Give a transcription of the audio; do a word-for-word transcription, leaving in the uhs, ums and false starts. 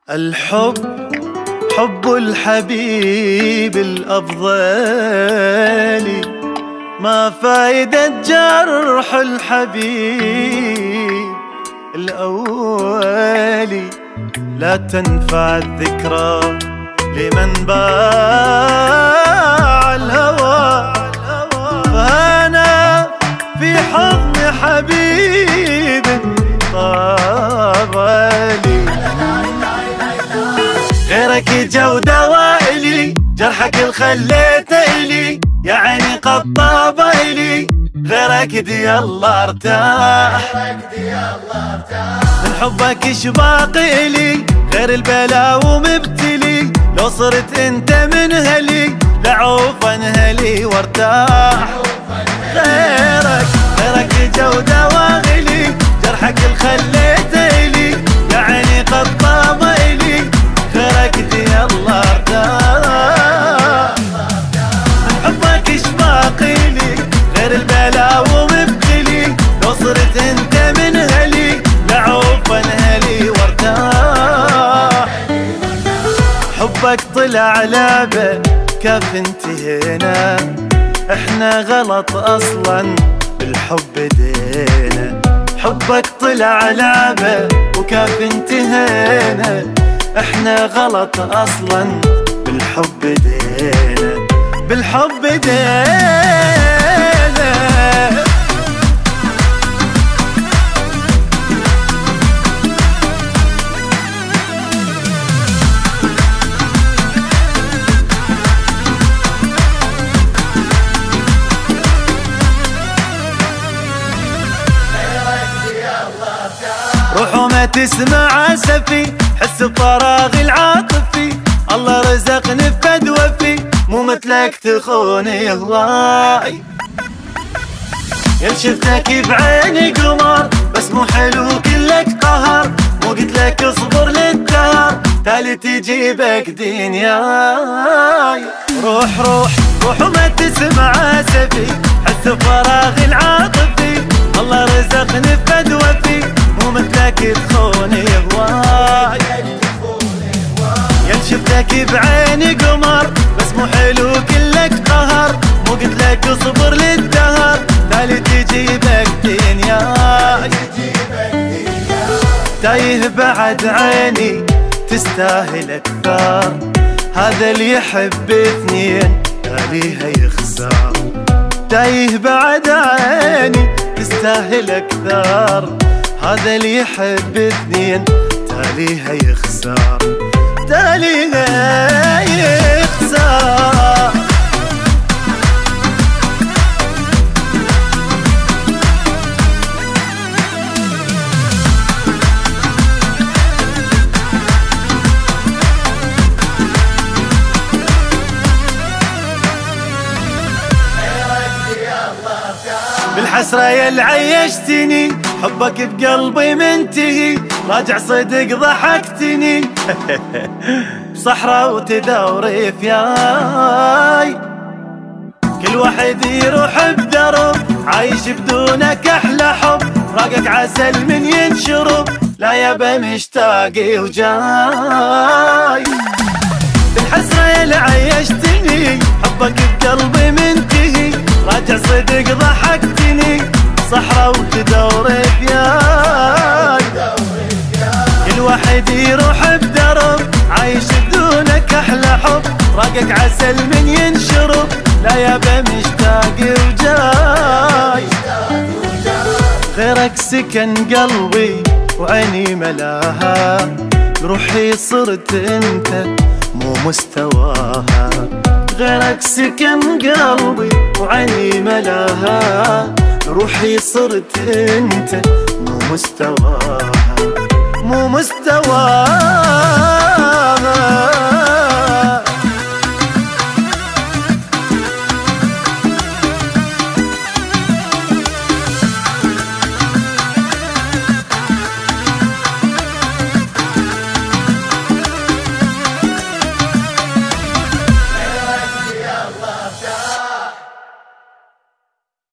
الحب حب الحبيب الأفضل، ما فايدة جرح الحبيب الأولي. لا تنفع الذكرى لمن باع الهوى، فأنا في حضن حبيب طابلي. غيرك جودة وائلي، جرحك الخليت إلي، يا عيني قطابة إلي. غيرك دي الله ارتاح، من حبك اشباق إلي. غير البلا ومبتلي، لو صرت انت من هلي لعوف انهلي وارتاح. غيرك غيرك جودة واغلي، جرحك الخليت إلي، يا عيني قطابة إلي. غيرك دي الله ارتاح، من حبك اشباق إلي. غير البلا ومبتلي، لو صرت انت من هلي لعوف انهلي وارتاح. حبك طلع لعبة كاف انتهينا، احنا غلط اصلا بالحب دينا. حبك طلع لعبة وكاف انتهينا، احنا غلط اصلا بالحب دينا، بالحب دينا. روح وما تسمع اسفي، حس بفراغي العاطفي. الله رزقني بفد وفي، مو مثلك تخوني هواي. يا شفتك بعيني قمر، بس مو حلو كلك قهر. مو قلت لك اصبر للدهر، تالي تجيبك دنياي. روح روح روح وما تسمع اسفي، حس بفراغي العاطفي. الله رزقني بفد وفي، مو مثلك تخوني هواي. يا شفتك بعيني قمر، بس مو حلو كلك قهر. مو قلت لك اصبر للدهر، تالي تجيبك دنياي. تايه بعد عيني تستاهل اكثر، هذا اللي يحب اثنين تاليها يخسر. تايه بعد عيني تستاهل اكثر، هذا اللي يحب اثنين تاليها يخسر، تاليها يخسر. بالحسرة يا عيشتني، حبك بقلبي منتهي. راجع صدق ضحكتني بصحراء وتدوري فياي. كل واحد يروح بدرب، عايش بدونك احلى حب. راقك عسل من ينشرب، لا يابا مشتاقي وجاي. بالحسرة يا عيشتني، حبك بقلبي منتهي. راجع صدق ضحكتني، صحراء وتدوري فياي. كل واحد يروح بدرب، عايش بدونك احلى حب. راقك عسل من ينشرب، لا يابا مشتاقي وجاي. غيرك سكن قلبي وعيني ملاها، روحي صرت انت مو مستواها. غيرك سكن قلبي وعيني ملاها، روحي صرت انت مو مستواها، مو مستواها.